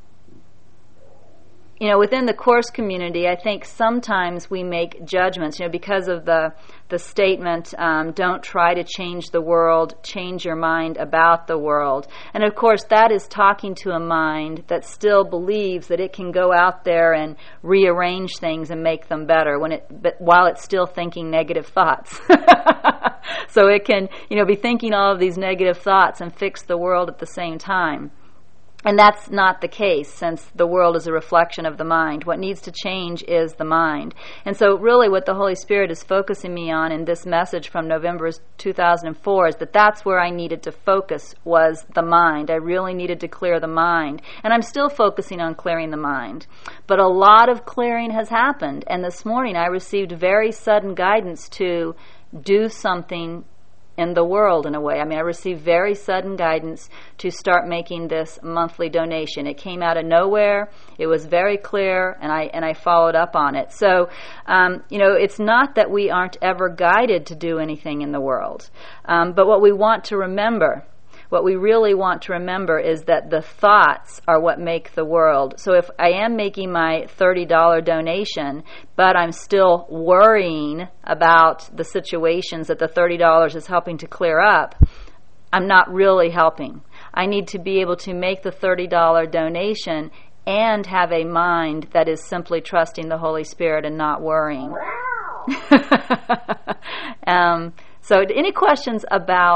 you know, within the Course community, I think sometimes we make judgments, you know, because of the the statement, um, don't try to change the world, change your mind about the world. And of course, that is talking to a mind that still believes that it can go out there and rearrange things and make them better when it, but while it's still thinking negative thoughts. So it can, you know, be thinking all of these negative thoughts and fix the world at the same time. And that's not the case, since the world is a reflection of the mind. What needs to change is the mind. And so really what the Holy Spirit is focusing me on in this message from November two thousand four is that that's where I needed to focus, was the mind. I really needed to clear the mind. And I'm still focusing on clearing the mind. But a lot of clearing has happened. And this morning I received very sudden guidance to do something in the world, in a way. I mean, I received very sudden guidance to start making this monthly donation. It came out of nowhere. It was very clear, and I and I followed up on it. So, um, you know, it's not that we aren't ever guided to do anything in the world, um, but what we want to remember, what we really want to remember is that the thoughts are what make the world. So if I am making my thirty dollars donation, but I'm still worrying about the situations that the thirty dollars is helping to clear up, I'm not really helping. I need to be able to make the thirty dollars donation and have a mind that is simply trusting the Holy Spirit and not worrying. um, so any questions about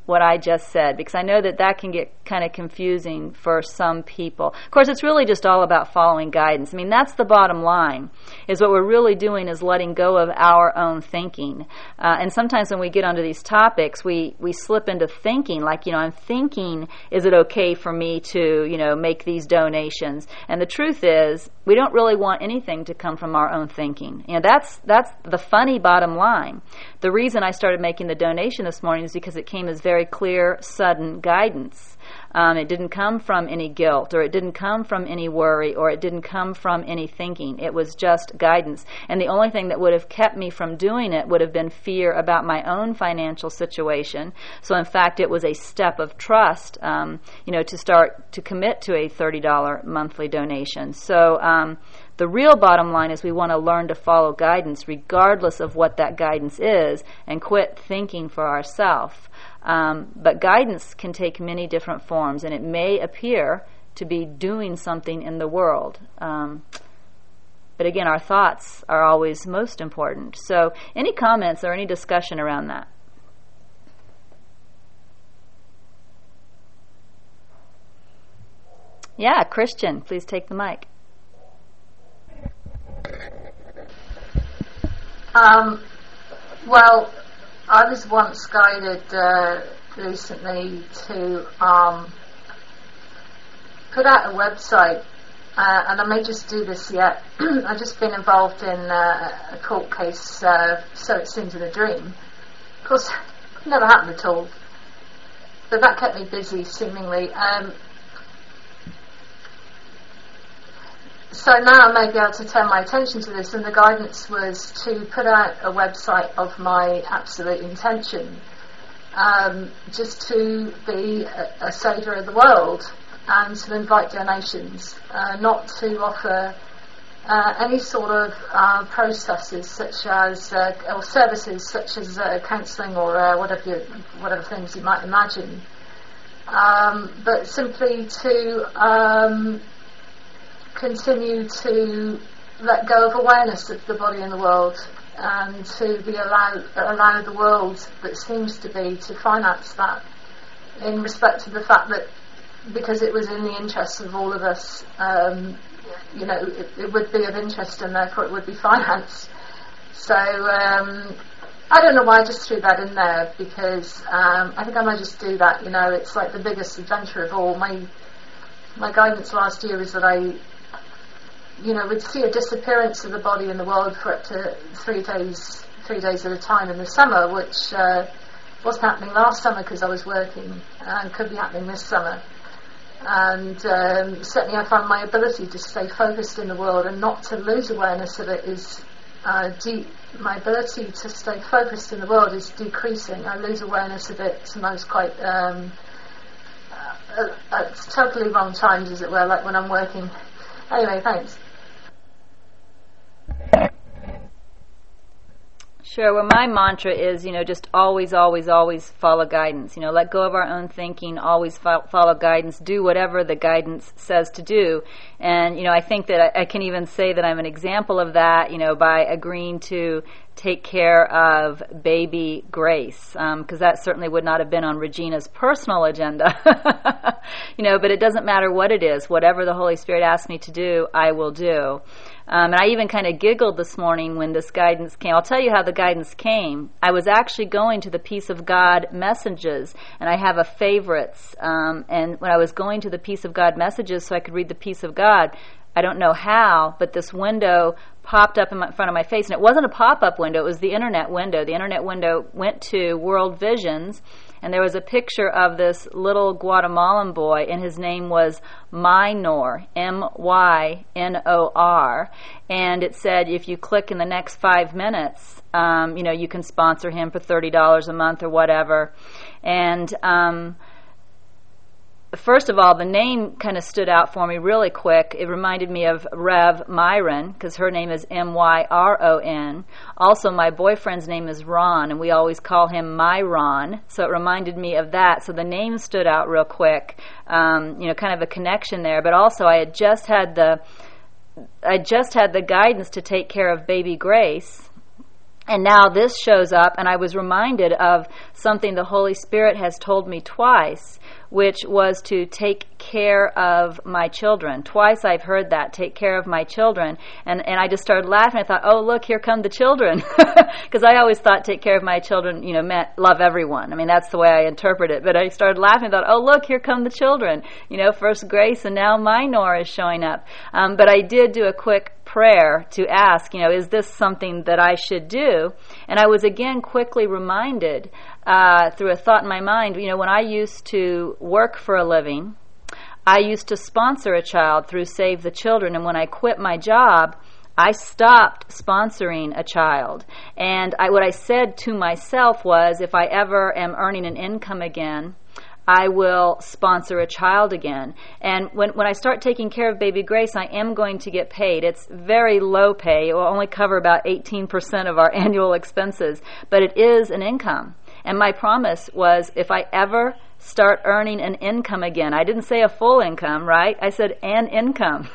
what I just said, because I know that that can get kind of confusing for some people. Of course, it's really just all about following guidance. I mean, that's the bottom line, is what we're really doing is letting go of our own thinking. Uh, and sometimes when we get onto these topics, we, we slip into thinking, like, you know, I'm thinking, is it okay for me to, you know, make these donations? And the truth is, we don't really want anything to come from our own thinking. You know, that's, that's the funny bottom line. The reason I started making the donation this morning is because it came as very very clear, sudden guidance. Um, it didn't come from any guilt, or it didn't come from any worry, or it didn't come from any thinking. It was just guidance. And the only thing that would have kept me from doing it would have been fear about my own financial situation. So in fact, it was a step of trust, um, you know, to start to commit to a thirty dollars monthly donation. So um, the real bottom line is we want to learn to follow guidance regardless of what that guidance is, and quit thinking for ourselves. Um, but guidance can take many different forms, and it may appear to be doing something in the world. Um, but again, our thoughts are always most important. So any comments or any discussion around that? Yeah, Christian, please take the mic. Um, well, I was once guided uh, recently to um, put out a website, uh, and I may just do this yet. I've just been involved in uh, a court case, uh, so it seems in a dream. Of course, it never happened at all, but that kept me busy, seemingly. Um, So now I may be able to turn my attention to this, and the guidance was to put out a website of my absolute intention, um, just to be a, a saviour of the world and to invite donations, uh, not to offer uh, any sort of uh, processes such as, uh, or services such as uh, counselling or uh, whatever, you, whatever things you might imagine, um, but simply to Um, continue to let go of awareness of the body and the world, and to be allowed allow the world that seems to be to finance that, in respect to the fact that because it was in the interests of all of us, um, you know, it, it would be of interest and therefore it would be financed. So um, I don't know why I just threw that in there, because um, I think I might just do that. You know, it's like the biggest adventure of all. My my guidance last year is that I you know, we'd see a disappearance of the body in the world for up to three days, three days at a time in the summer, which uh, wasn't happening last summer because I was working, and could be happening this summer. And um, certainly I found my ability to stay focused in the world and not to lose awareness of it is uh, deep. My ability to stay focused in the world is decreasing. I lose awareness of it sometimes quite um, uh, at totally wrong times, as it were, like when I'm working. Anyway, thanks. Sure. Well, my mantra is, you know, just always, always, always follow guidance. You know, let go of our own thinking, always fo- follow guidance, do whatever the guidance says to do. And, you know, I think that I, I can even say that I'm an example of that, you know, by agreeing to take care of baby Grace, because um, that certainly would not have been on Regina's personal agenda. You know, but it doesn't matter what it is. Whatever the Holy Spirit asks me to do, I will do. Um, and I even kind of giggled this morning when this guidance came. I'll tell you how the guidance came. I was actually going to the Peace of God messages, and I have a favorites. Um, and when I was going to the Peace of God messages so I could read the Peace of God, I don't know how, but this window popped up in, my, in front of my face. And it wasn't a pop-up window. It was the internet window. The internet window went to World Visions, and there was a picture of this little Guatemalan boy, and his name was Mynor, M Y N O R. And it said, if you click in the next five minutes, um, you know, you can sponsor him for thirty dollars a month or whatever. And um, first of all, the name kind of stood out for me really quick. It reminded me of Rev Myron, because her name is M Y R O N. Also, my boyfriend's name is Ron, and we always call him Myron, so it reminded me of that. So the name stood out real quick, um, you know, kind of a connection there. But also, I had just had the, I just had the guidance to take care of baby Grace. And now this shows up, and I was reminded of something the Holy Spirit has told me twice, which was to take care of my children. Twice I've heard that, take care of my children. And and I just started laughing. I thought, oh, look, here come the children. Because I always thought take care of my children, you know, meant love everyone. I mean, that's the way I interpret it. But I started laughing and thought, oh, look, here come the children. You know, first Grace and now Minor is showing up. Um, but I did do a quick prayer to ask, you know, is this something that I should do? And I was again quickly reminded uh, through a thought in my mind, you know, when I used to work for a living, I used to sponsor a child through Save the Children, and when I quit my job, I stopped sponsoring a child. And I, what I said to myself was, if I ever am earning an income again, I will sponsor a child again. And when when I start taking care of baby Grace, I am going to get paid. It's very low pay. It will only cover about eighteen percent of our annual expenses, but it is an income. And my promise was, if I ever start earning an income again, I didn't say a full income, right? I said an income.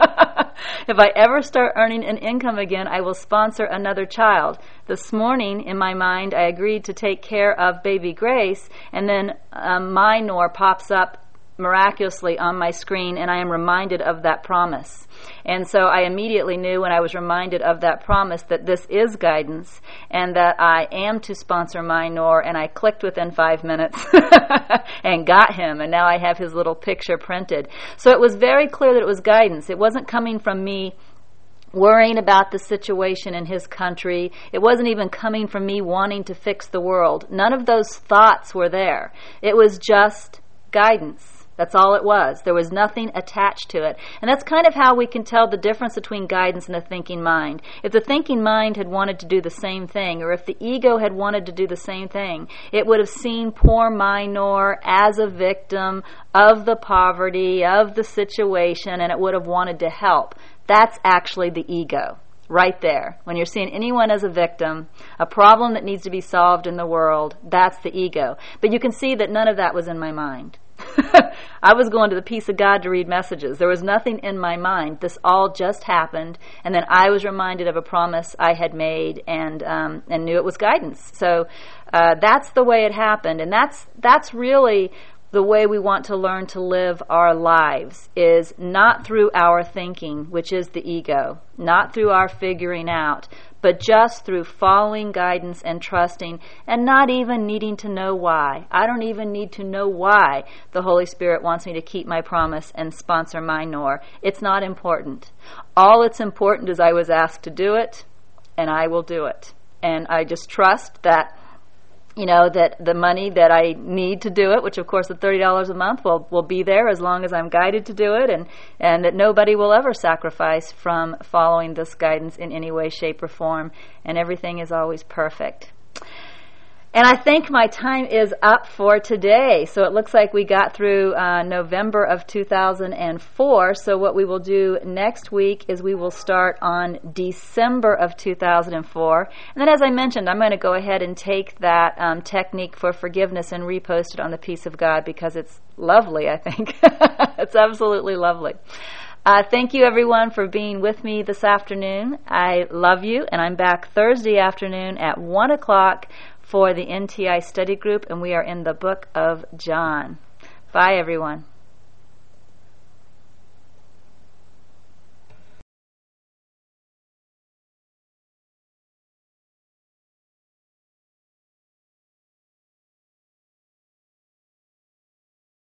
If I ever start earning an income again, I will sponsor another child. This morning, in my mind, I agreed to take care of baby Grace, and then um, Minor pops up miraculously on my screen, and I am reminded of that promise. And so I immediately knew when I was reminded of that promise that this is guidance and that I am to sponsor Minor, and I clicked within five minutes and got him, and now I have his little picture printed. So it was very clear that it was guidance. It wasn't coming from me worrying about the situation in his country. It wasn't even coming from me wanting to fix the world. None of those thoughts were there. It was just guidance. That's all it was. There was nothing attached to it. And that's kind of how we can tell the difference between guidance and a thinking mind. If the thinking mind had wanted to do the same thing, or if the ego had wanted to do the same thing, it would have seen poor Minor as a victim of the poverty, of the situation, and it would have wanted to help. That's actually the ego. Right there. When you're seeing anyone as a victim, a problem that needs to be solved in the world, that's the ego. But you can see that none of that was in my mind. I was going to the peace of God to read messages. There was nothing in my mind. This all just happened, and then I was reminded of a promise I had made, and um, and knew it was guidance. So uh, that's the way it happened, and that's that's really the way we want to learn to live our lives, is not through our thinking, which is the ego, not through our figuring out, but just through following guidance and trusting, and not even needing to know why. I don't even need to know why the Holy Spirit wants me to keep my promise and sponsor Minor. It's not important. All that's important is I was asked to do it, and I will do it. And I just trust that, you know, that the money that I need to do it, which of course the thirty dollars a month will, will be there as long as I'm guided to do it, and, and that nobody will ever sacrifice from following this guidance in any way, shape, or form, and everything is always perfect. And I think my time is up for today. So it looks like we got through uh, November of two thousand four. So what we will do next week is we will start on December of two thousand four. And then, as I mentioned, I'm going to go ahead and take that um, technique for forgiveness and repost it on the Peace of God, because it's lovely, I think. It's absolutely lovely. Uh, thank you, everyone, for being with me this afternoon. I love you, and I'm back Thursday afternoon at one o'clock for the N T I study group, and we are in the book of John. Bye, everyone.